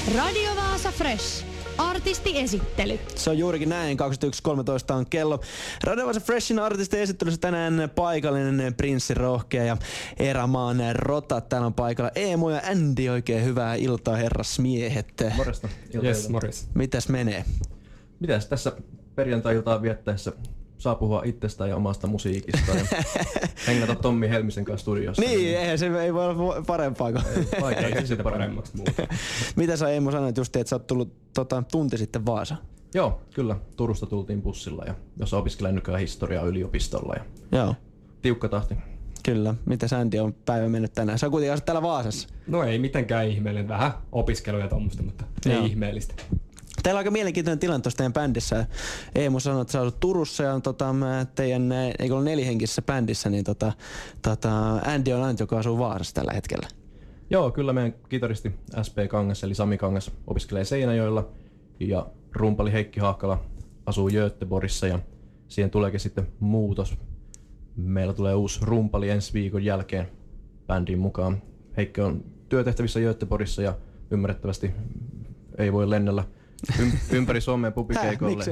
Radio Vaasa Fresh. Artistiesittely. Se on juurikin näin, 21.13 on kello. Radio Vaasa Freshin artistiesittelyssä tänään paikallinen Prinssi Rohkea ja Erämaan Rotat. Täällä on paikalla Eemu ja Andy. Oikein hyvää iltaa, herrasmiehet. Morjesta. Yes, morjes. Mitäs menee? Mitäs tässä perjantai-iltaa viettäessä saa puhua itsestään ja omasta musiikista ja hengata Tommi Helmisen kanssa studiossa. Niin, eihän se ei voi olla parempaa kuin... Ei sitä paremmaksi muuta. Mitä sä Eemu sanoit just, että sä oot tullut tunti sitten Vaasa? Joo, kyllä. Turusta tultiin bussilla ja jossa opiskelen nykyään historiaa yliopistolla. Ja joo. Tiukka tahti. Kyllä. Miten Andy on päivä mennyt tänään? Sä kuitenkin asut täällä Vaasassa. No ei mitenkään ihmeellinen. Vähän opiskeluja tommoista, mutta ei ihmeellistä. Teillä on aika mielenkiintoinen tilanne tuossa teidän bändissä. Eemu sanoi, että sä asut Turussa ja teidän, eikö ole nelihenkisessä bändissä, niin Andy on ainut, joka asuu Vaasassa tällä hetkellä. Joo, kyllä meidän kitaristi SP Kangas eli Sami Kangas opiskelee Seinäjoella ja rumpali Heikki Haakala asuu Göteborgissa ja siihen tuleekin sitten muutos. Meillä tulee uusi rumpali ensi viikon jälkeen bändiin mukaan. Heikki on työtehtävissä Göteborgissa ja ymmärrettävästi ei voi lennellä ympäri Suomea pubikeikoille.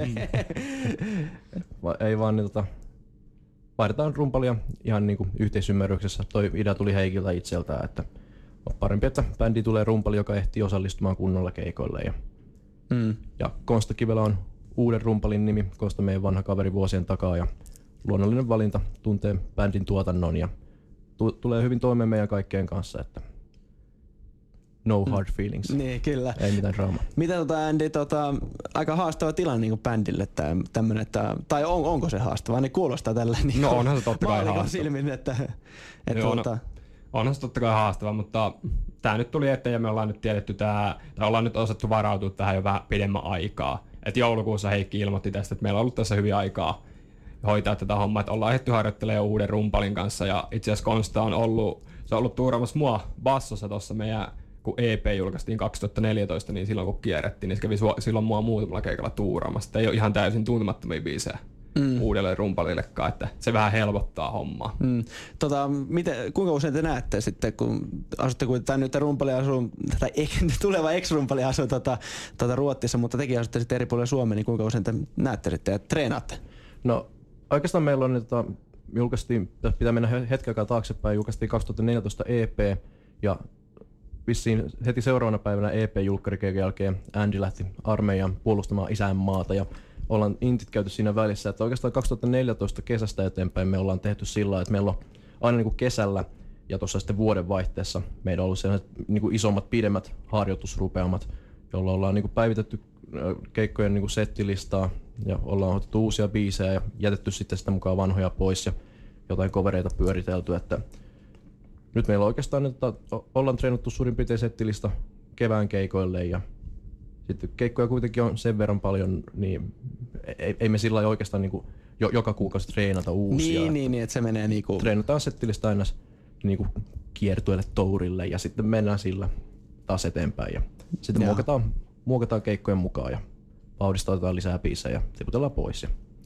Ei vaan niin vaihdetaan rumpalia ihan niin kuin yhteisymmärryksessä. Toi idea tuli Heikiltä itseltään, että on parempi, että bändi tulee rumpali, joka ehtii osallistumaan kunnolla keikoille. Ja Konsta Kivelä on uuden rumpalin nimi, Konsta meidän vanha kaveri vuosien takaa ja luonnollinen valinta, tuntee bändin tuotannon ja tulee hyvin toimeen meidän kaikkien kanssa, että no hard feelings. Niin, kyllä. Ei mitään draamaa. Mitä Andy, aika haastava tilanne niin bändille tämmönen, tai onko se haastava? Niin kuulostaa tällä niin no onhan se totta kai haastava. Silmin, että onhan se totta kai haastava, mutta tää nyt tuli eteen ja me ollaan nyt tiedetty tai ollaan nyt osattu varautua tähän jo vähän pidemmän aikaa. Et joulukuussa Heikki ilmoitti tästä, että meillä on ollut tässä hyvin aikaa hoitaa tätä hommaa, että ollaan ehditty harjoittelemaan uuden rumpalin kanssa ja itse asiassa Konsta on ollut tuuraamassa mua bassossa tossa meidän kun EP julkaistiin 2014, niin silloin kun kierrettiin, niin se kävi silloin mua muutamalla keikalla tuuraamassa. Ei ole ihan täysin tuntemattomia biisejä uudelle rumpalillekaan, että se vähän helpottaa hommaa. Kuinka usein te näette sitten, kun asutte nyt rumpali asuu, tai tuleva ex-rumpali asuu Ruotsissa, mutta tekin asutte sitten eri puolilla Suomea, niin kuinka usein te näette sitten ja treenaatte? No oikeastaan meillä on, julkaistiin, pitää mennä hetken aikaa taaksepäin, julkaistiin 2014 EP ja vissiin heti seuraavana päivänä EP-julkkarikeikan jälkeen Andy lähti armeijaan puolustamaan isänmaata ja ollaan intit käyty siinä välissä, että oikeastaan 2014 kesästä eteenpäin me ollaan tehty sillä lailla, että meillä on aina niin kuin kesällä ja tuossa sitten vuodenvaihteessa meillä on ollut sellaiset niin kuin isommat, pidemmät harjoitusrupeamat, joilla ollaan niin kuin päivitetty keikkojen niin kuin settilistaa ja ollaan otettu uusia biisejä ja jätetty sitten sitä mukaan vanhoja pois ja jotain covereita pyöritelty, että nyt meillä oikeastaan ollaan treenattu suurin piirtein settilista kevään keikoille ja sitten keikkoja kuitenkin on sen verran paljon, niin ei me sillä lailla oikeastaan niinku joka kuukausi treenata uusia. Niin, että se menee niinku... Treenataan settilistä aina niinku kiertueelle tourille ja sitten mennään sillä taas eteenpäin ja sitten muokataan keikkojen mukaan ja vauhdistautetaan lisää biisejä ja tiputellaan pois.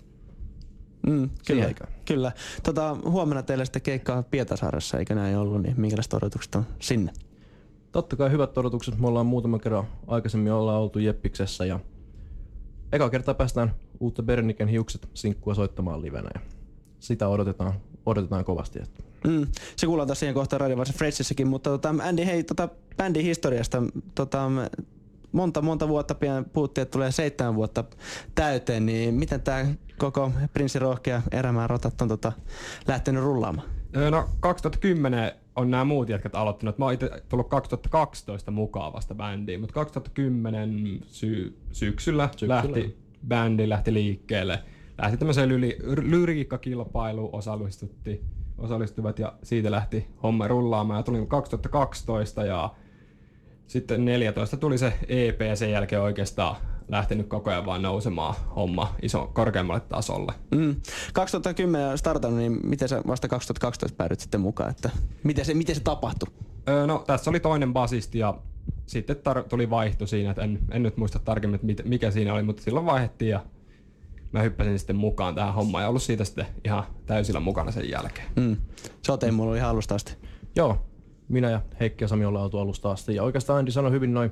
Kyllä. Huomenna teillä sitten keikkaa Pietarsaaressa, eikä näin ollut, niin minkälaiset odotukset on sinne? Totta kai hyvät odotukset. Me ollaan muutaman kerran aikaisemmin oltu Jeppiksessä ja eka kertaa päästään uutta Berniken hiukset -sinkkua soittamaan livenä ja sitä odotetaan kovasti. Se kuullaan taas siihen kohtaan Radio Vaasa Freshissäkin, mutta Andy, hei, bändin historiasta, monta vuotta pian puhuttiin, että tulee 7 vuotta täyteen, niin miten tää koko Prinssi Rohkea Erämaan Rotat on lähtenyt rullaamaan? No 2010 on nämä muut jätkät aloittanut. Mä oon itse tullut 2012 mukaan vasta bändiin, mutta 2010 syksyllä bändi lähti liikkeelle. Lähti tämmöiseen lyriikkakilpailuun osallistuvat ja siitä lähti homma rullaamaan. Ja tulin 2012 ja sitten 14 tuli se EP ja sen jälkeen oikeastaan lähtenyt koko ajan vaan nousemaan homma korkeammalle tasolle. 2010 startannut, niin miten sä vasta 2012 päädyt sitten mukaan? Että miten se tapahtui? No tässä oli toinen basisti ja sitten tuli vaihto siinä, että en nyt muista tarkemmin, että mikä siinä oli, mutta silloin vaihdettiin ja mä hyppäsin sitten mukaan tähän hommaan ja ollut siitä sitten ihan täysillä mukana sen jälkeen. Se on mulla oli ihan alusta asti. Joo, minä ja Heikki ja Sami ollaan oltu alusta asti ja oikeastaan Andy sanoi hyvin noin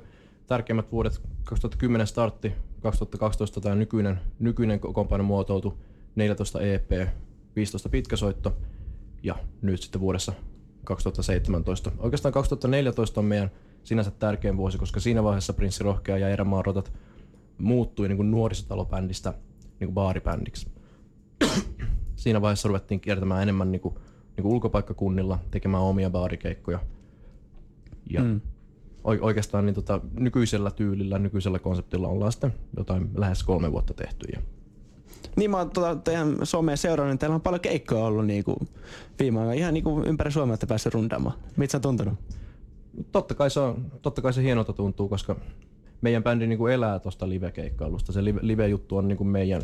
tärkeimmät vuodet 2010 startti, 2012 tämä nykyinen kokoonpano muotoutui, 14 EP, 15 pitkäsoitto ja nyt sitten vuodessa 2017. Oikeastaan 2014 on meidän sinänsä tärkein vuosi, koska siinä vaiheessa Prinssi Rohkea ja Erämaan Rotat muuttui niin kuin nuorisotalobändistä niin kuin baaribändiksi. Siinä vaiheessa ruvettiin kiertämään enemmän niin kuin ulkopaikkakunnilla, tekemään omia baarikeikkoja. Ja oikeastaan niin nykyisellä tyylillä, nykyisellä konseptilla ollaan sitten jotain lähes 3 vuotta tehty. Niin mä oon teidän somea seurannut, niin teillä on paljon keikkoja ollut niinku viime aikoina. Ihan niinku ympäri Suomea olette päässeet rundaamaan. Mitä sä on tuntunut? Totta kai se hienolta tuntuu, koska meidän bändi niinku elää tosta live-keikkailusta. Se live-juttu on niinku meidän,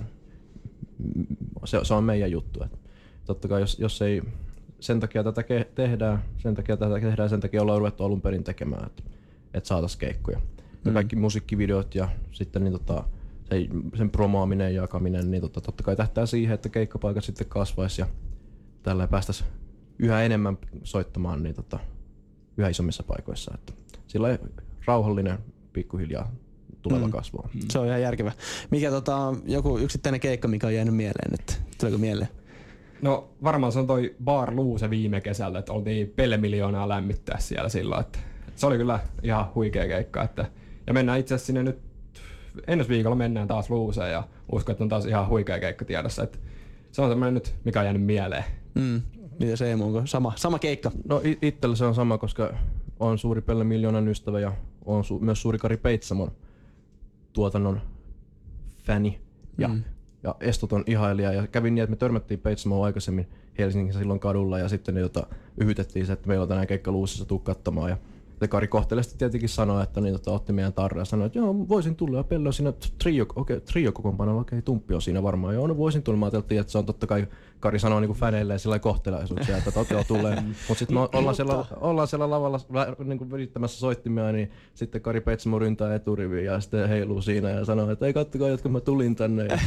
se on meidän juttu. Et totta kai jos ei sen takia tätä tehdään, sen takia ollaan ruvettu alun perin tekemään, että saataisiin keikkoja. Ja kaikki musiikkivideot ja sitten niin sen promoaminen ja jakaminen, niin totta kai tähtää siihen, että keikkapaikat sitten kasvaisi ja tällä päästäisiin yhä enemmän soittamaan niin yhä isommissa paikoissa. Että sillä rauhallinen pikkuhiljaa tuleva kasvu. Se on ihan järkevä. Mikä joku yksittäinen keikka, mikä on jäänyt mieleen, että tuleeko mieleen? No varmaan se on toi Bar Luuse viime kesältä, että oltiin Pelle Miljoonaa lämmittää siellä silloin. Että se oli kyllä ihan huikea keikka. Ja mennään itse asiassa sinne nyt, ensi viikolla mennään taas Luuseen ja uskon, että on taas ihan huikea keikka tiedossa. Että se on semmoinen nyt, mikä on jäänyt mieleen. Miten se Eemu, onko sama keikka? No itsellä se on sama, koska on suuri Pelle Miljoonan ystävä ja on myös suuri Kari Peitsamon tuotannon fäni. Ja estoton ihailija. Ja kävi niin, että me törmättiin Peitsamoon aikaisemmin Helsingissä silloin kadulla ja sitten yhytettiin se, että meillä on tänään keikka Luusissa, tuu katsomaan. Ja Kari kohteliaasti tietenkin sanoi, että otti meidän tarraa ja sanoi, että joo, voisin tulla ja Pelle on siinä trio-kokoonpanolla, okei, Tumppi on siinä varmaan. Joo, no voisin tulla. Mä ajattelin, että se on totta kai, Kari sanoo niin fäneilleen sillä kohteliaisuuksia, että joo, tulee. Mutta sitten me ollaan siellä lavalla niin virittämässä soittimia, niin sitten Kari Peitsamo ryntää eturiviin ja sitten heiluu siinä ja sanoo, että ei kattokaa, jotka mä tulin tänne. Ja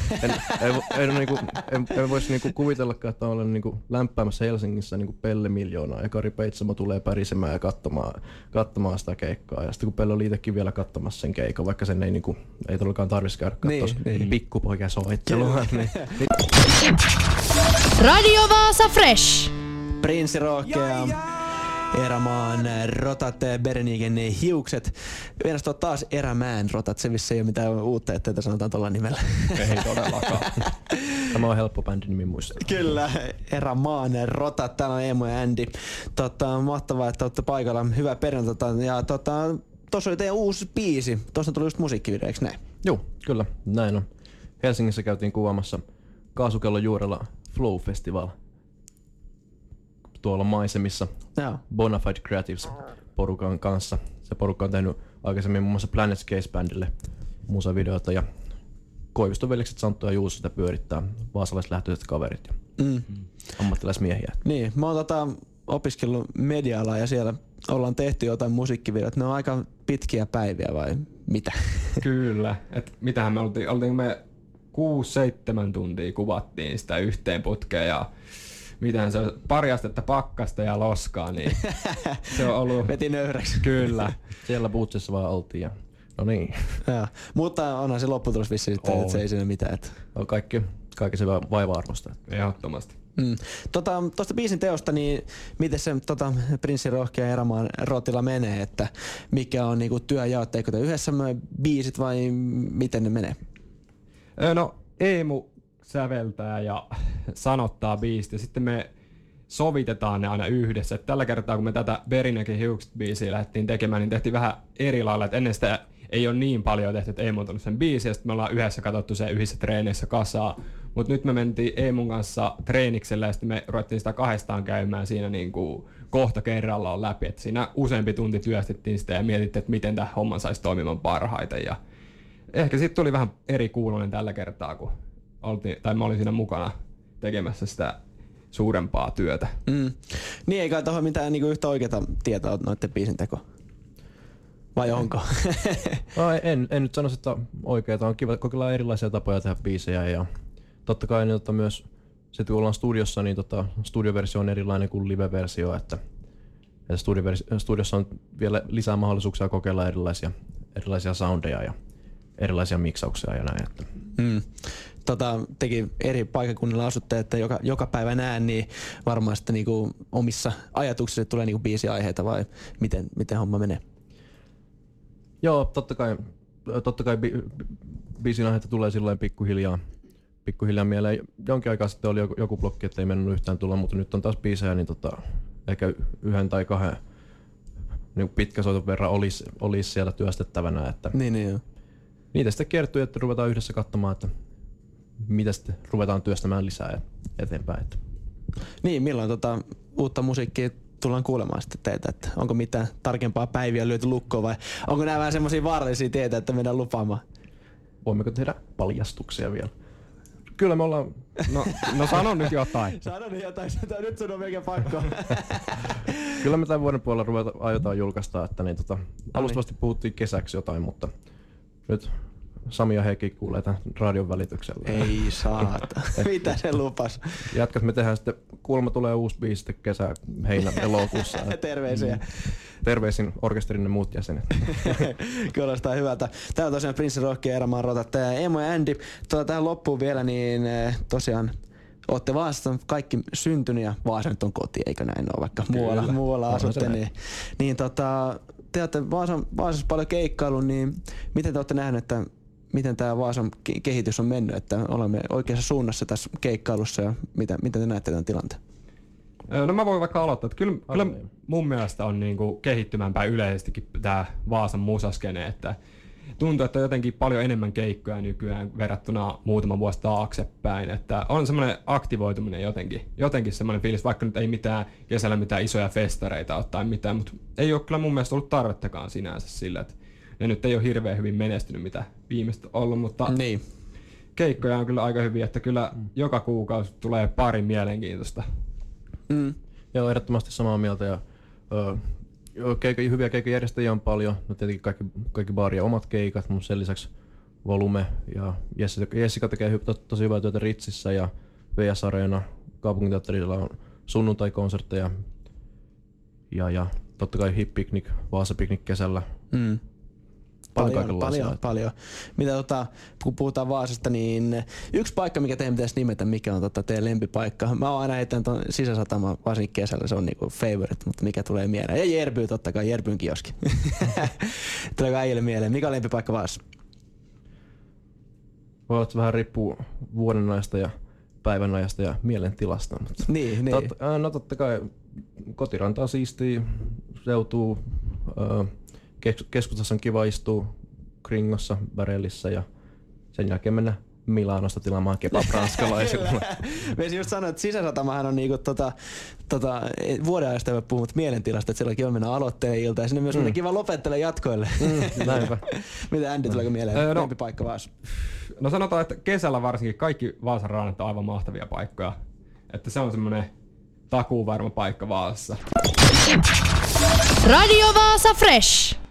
en voisi kuvitellakaan, että olen lämpäämässä Helsingissä Pelle Miljoonaa ja Kari Peitsamo tulee pärisemään ja katsomaan sitä keikkaa. Ja sitten kun Pelle oli itsekin vielä katsomassa sen keikan, vaikka sen ei todellakaan tarvitsisi käydä katsomaan pikkupoikia soittelua. Radio Vaasa Fresh. Prinssi Rohkea, Erämaan Rotat, Berenigen hiukset. Vienas taas Erämään Rotat, se vissi ei ole mitään uutta, että tätä sanotaan tuolla nimellä. Ei todellakaan. Tämä on helppo bändin nimi muistaa. Kyllä, Erämaan Rotat, täällä on Eemu ja Andy. Mahtavaa, että olette paikalla. Hyvää perjantaita. Ja tuossa oli teidän uusi biisi. Tuossa tuli just musiikkivideo, eikö näin? Joo, kyllä, näin on. Helsingissä käytiin kuvaamassa Kaasukellon juurella Flow Festival tuolla maisemissa Bonafide Creatives porukan kanssa. Se porukka on tehnyt aikaisemmin muun muassa Planet Case-bändille musavideota ja Koiviston veljekset Santtu ja Juuso sitä pyörittää, vaasalaislähtöiset kaverit ja ammattilaismiehiä. Niin, mä oon opiskellut media-alaa ja siellä ollaan tehty jotain musiikkivideoita. Ne on aika pitkiä päiviä vai mitä? Kyllä, että mitähän me oltiin me 6-7 tuntia kuvattiin sitä yhteen putkeen ja mitähän se on, pari astetta pakkasta ja loskaa, niin se on ollut... Veti nöyräksi. Kyllä. Siellä Bootsissa vaan oltiin ja no niin. Ja, mutta onhan se lopputulos vissiin, että se ei siinä mitään. Että... No, kaikki se vaiva-arvosta. Ehdottomasti. Tuosta biisin teosta, niin miten se Prinssi Rohkea ja Erämaan Rotilla menee, että mikä on niinku työjaot, eikö te yhdessä biisit vai miten ne menee? No Eemu säveltää ja sanottaa biisit ja sitten me sovitetaan ne aina yhdessä. Et tällä kertaa kun me tätä Berinäkin hiukset-biisiä lähdettiin tekemään, niin tehtiin vähän eri lailla. Et ennen sitä ei ole niin paljon tehty, että Eemu on tullut sen biisin ja sitten me ollaan yhdessä katsottu se yhdessä treeneissä kasaa. Mutta nyt me mentiin Eemun kanssa treenikselle ja sitten me ruvettiin sitä kahdestaan käymään siinä niinku kohta kerrallaan läpi. Et siinä useampi tunti työstettiin sitä ja mietittiin, että miten tämä homma saisi toimimaan parhaiten. Ja ehkä siitä tuli vähän eri kuulonen tällä kertaa, kun mä olin siinä mukana tekemässä sitä suurempaa työtä. Niin ei kai tuohon mitään niinku yhtä oikeata tietoa noitten biisin teko. Vai onko? No, en nyt sanoisi, että oikeeta. On kiva kokeilla erilaisia tapoja tehdä biisejä ja totta kai niin, myös se kun ollaan studiossa, niin studioversio on erilainen kuin live-versio, että studiossa on vielä lisää mahdollisuuksia kokeilla erilaisia soundeja ja erilaisia miksauksia ja näin. Että. Tekin eri paikkakunnilla asutte, että joka päivä näen, niin varmaan sitten niinku omissa ajatuksissa tulee niinku biisiaiheita vai miten homma menee? Joo, totta kai biisin aiheita tulee silleen pikkuhiljaa mieleen. Jonkin aikaa sitten oli joku blokki, että ei mennyt yhtään tulla, mutta nyt on taas biisejä, niin ehkä 1 tai 2 niin pitkäsoiton verran olisi siellä työstettävänä. Että Niin joo. Niitä sitten kertyy, että ruvetaan yhdessä katsomaan, että mitä sitten ruvetaan työstämään lisää eteenpäin. Niin, milloin uutta musiikkia tullaan kuulemaan sitten teiltä, että onko mitään tarkempaa päiviä lyöty lukkoon vai onko nämä vähän semmoisia vaarallisia tietä, että mennään lupaamaan? Voimmeko tehdä paljastuksia vielä? Kyllä me ollaan... No sano nyt jotain. Sano nyt jotain, nyt sun on melkein pakko. Kyllä me tämän vuoden puolella aiotaan julkaista, että niin, alustavasti puhuttiin kesäksi jotain, mutta nyt Sami ja Heikki kuulee tämän radion välityksellä. Ei saata. Mitä se lupas? Jatkas, me tehdään sitten, kuulemma tulee uusi biisi sitten elokuussa. Terveisiä. Terveisin orkesterin ja muut jäsenet. Kuulostaa hyvältä. Täällä on tosiaan Prinssi Rohke, Eeramaan Rotat, Emo ja Andy. Tähän loppuun vielä, niin tosiaan ootte Vaasassa kaikki syntynyt ja Vaasa nyt on koti, eikö näin ole, vaikka muualla asutte. Niin te olette Vaasassa paljon keikkailun, niin miten te olette nähneet, että miten tämä Vaasan kehitys on mennyt, että olemme oikeassa suunnassa tässä keikkailussa ja miten te näette tämän tilanteen? No mä voin vaikka aloittaa, että kyllä mun mielestä on niinku kehittymään päin yleisestikin tää Vaasan musaskene, että tuntuu, että on jotenkin paljon enemmän keikkoja nykyään verrattuna muutama vuosi taaksepäin, että on semmoinen aktivoituminen jotenkin semmoinen fiilis, vaikka nyt ei kesällä mitään isoja festareita ole tai mitään, mutta ei ole kyllä mun mielestä ollut tarvettakaan sinänsä sillä, että ne nyt ei ole hirveän hyvin menestynyt, mitä viimeistä ollut, mutta niin. Keikkoja on kyllä aika hyviä, että kyllä joka kuukausi tulee pari mielenkiintoista. Joo, ehdottomasti samaa mieltä ja hyviä keikajärjestäjiä on paljon. No tietenkin kaikki baarien omat keikat, mutta sen lisäksi Volume ja Jessica tekee tosi hyvää työtä Ritsissä ja VS Areena kaupunginteatterilla on sunnuntai-konsertteja ja totta kai Hip Picnic, Vaasa Picnic kesällä. Paljon. Mitä kun puhutaan Vaasasta, niin yksi paikka, mikä teidän pitäisi nimetä, mikä on teidän lempipaikka. Mä oon aina heittänyt ton Sisäsatama varsinkin kesällä, se on niinku favorite, mutta mikä tulee mieleen. Ja Järby totta kai, Järbyn kioski. Tuleeko äijälle mieleen? Mikä on lempipaikka Vaasassa? Voi olla, että vähän riippuu vuodenajasta ja päivänajasta ja mielentilasta. Mutta niin. No totta kai kotiranta on siistiä, seutuu. Keskustassa on kiva istua Kringossa, Barellissa ja sen jälkeen mennä Milanosta tilaamaan kebab ranskalaisille. Mä just sanoin, että Sisäsatamahan on niinku vuodenajasta ei voi puhua, mutta mielentilasta, että siellä on kiva mennä aloitteilta ja sinne myös on kiva lopettele jatkoille. Näinpä. Mitä Andy, tuleeko mieleen? Lempipaikka Vaasa? No sanotaan, että kesällä varsinkin kaikki Vaasan raanat on aivan mahtavia paikkoja. Että se on semmoinen takuuvarma paikka Vaasassa. Radio Vaasa Fresh.